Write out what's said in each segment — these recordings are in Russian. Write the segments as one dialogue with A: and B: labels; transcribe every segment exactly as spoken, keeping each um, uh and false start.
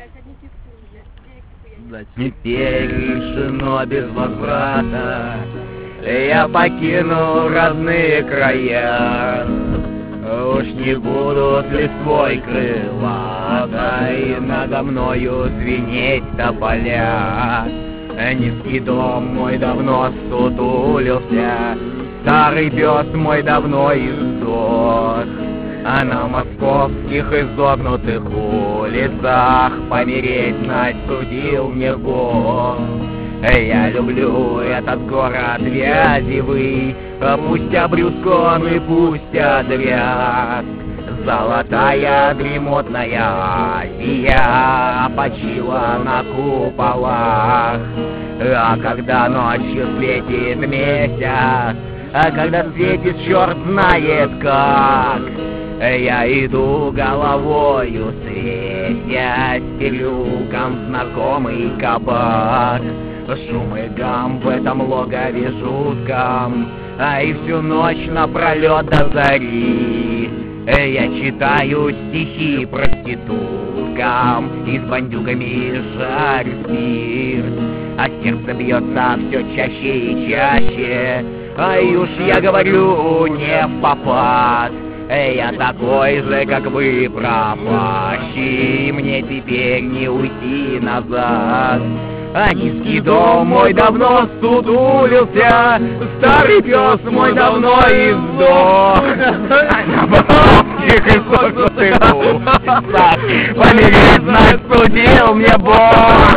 A: Теперь решено без возврата, я покинул родные края. Уж не будут листвой крылатой надо мною звенеть тополя. Низкий дом мой давно сутулился, старый пес мой давно издох, а на московских изогнутых улицах помереть насудил мне Бог. Я люблю этот город вязевый, пусть обрюзг он и пусть одряд. Золотая дремотная Азия почила на куполах. А когда ночью светит месяц, а когда светит черт знает как, я иду головою светя с переулком знакомый кабак. Шум и гам в этом логове жутком, а и всю ночь напролет до зари я читаю стихи проституткам и с бандюгами жарю спирт. А сердце бьется все чаще и чаще, а и уж я говорю не впопад. Я такой же, как вы, пропащий, мне теперь не уйти назад. А низкий дом мой давно сутулился, старый пес мой давно издох, а на бабских изогнутых улицах помереть насудил мне Бог.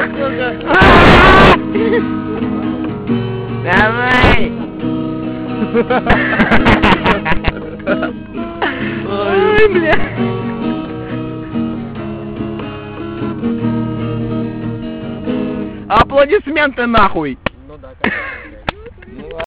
A: Давай! Ой, бля! Аплодисменты нахуй!